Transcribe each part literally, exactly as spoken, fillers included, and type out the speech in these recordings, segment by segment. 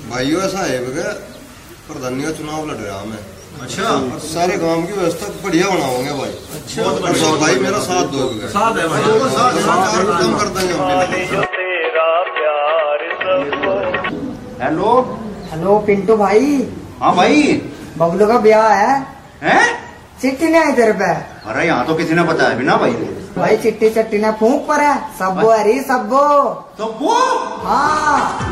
भाइयों ऐसा है कि प्रधानिया चुनाव लड़ रहा मैं। अच्छा। और सारे गांव की व्यवस्था बढ़िया बनाओगे भाई। अच्छा। बहुत बढ़िया भाई, मेरा साथ दोगे। साथ है भाई। काम कर देंगे हम। हेलो हेलो पिंटू भाई। हाँ भाई। बबलू का ब्याह है। हैं? चिट्ठी नहीं आई तेरे पे? अरे यहाँ तो किसी ने बताया भी ना भाई। भाई चिट्ठी चट्टी ने फूंक पर है। सब्बो हरी सब्बो। तो वो हाँ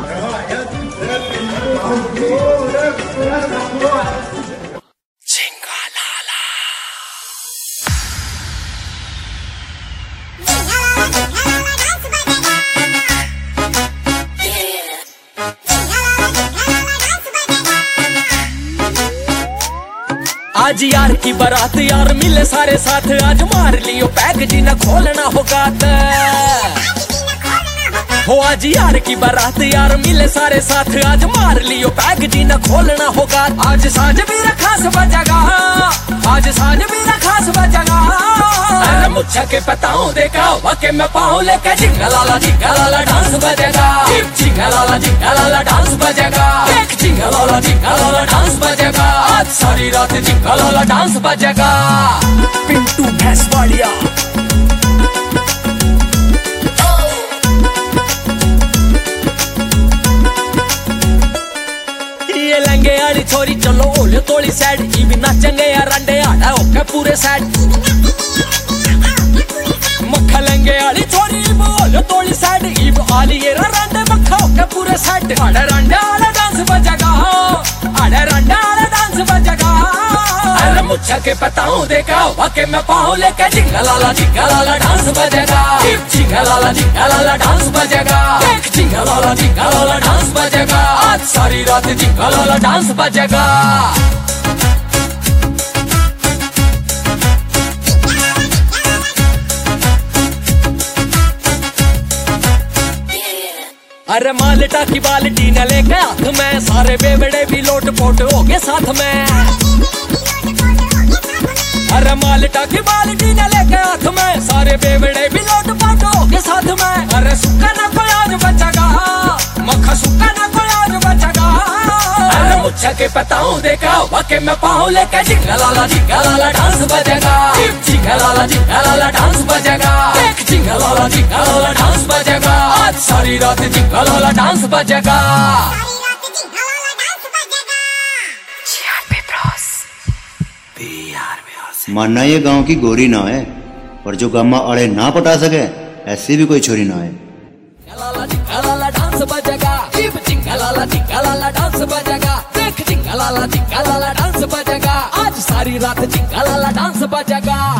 आज यार की बारात यार मिले सारे साथ, आज मार लियो पैक जी न खोलना होगा हो। आज यार की बारात यार मिले सारे साथ, आज मार लियो पैक जी न खोलना होगा। आज सांझ भी खास बजेगा, आज सांझ भी खास बजेगा। अरे मुच्छा के पताओं देखा वाके मैं पाऊं लेके जिंगलाला जिंगलाला डांस बजेगा। जिंगलाला जिंगलाला डांस बजेगा। एक जिंगलाला जिंगलाला डांस बजेगा। आज सारी रात जिंगलाला डांस बजेगा। पिंटू भैंसवाड़िया ये लंगे आड़ी छोरी चलो ओले तोड़ी साइड, ये भी नाचेंगे यार अंडे आड़ा ओके पूरे साइड। मक्खा लंगे आड़ी छोरी बोले तोड़ी साइड, ये भी आली ये रंडे मक्खा ओके पूरे साइड। आड़े रंडे आड़ा डांस बजेगा, आड़े रंडे आड़ा डांस बजेगा। अरे मुच्छा के पताओं देखा वाके मैं पाऊं लेके जिंगलाला जिंगलाला डांस बजेगा। जिंगलाला जिंगलाला डांस बजेगा। एक जिंगलाला जिंगलाला डांस बजेगा। आज सारी रात जिंगलाला डांस बजेगा। अरे मालटा की बाल्टी न लेके हाथ में, सारे बेवड़े भी लोट पोट हो गए साथ में। अरे मालटा की बाल्टी न लेके हाथ में, सारे बेवड़े भी लोट पोट हो गए साथ में। अरे सुक्का ना कोई आज बचेगा, मक्खा सुक्का ना कोई आज बचेगा। अरे मुच्छा के पताओं देखा वाके मैं पाऊं लेके जिंगलाला जिंगलाला डांस बजेगा। जिंगलाला जिंगलाला डांस बजेगा। एक जिंगलाला जिंगलाला डांस बजेगा। आज सारी रात जिंगलाला डांस बजेगा। मानना ये गांव की गोरी ना है, पर जो गामा अड़े ना पटा सके ऐसी भी कोई छोरी ना है। जिंगलाला जिंगलाला डांस बजेगा। जिंगलाला जिंगलाला डांस बजेगा। देख जिंगलाला जिंगलाला डांस बजेगा। आज सारी रात जिंगलाला डांस बजेगा।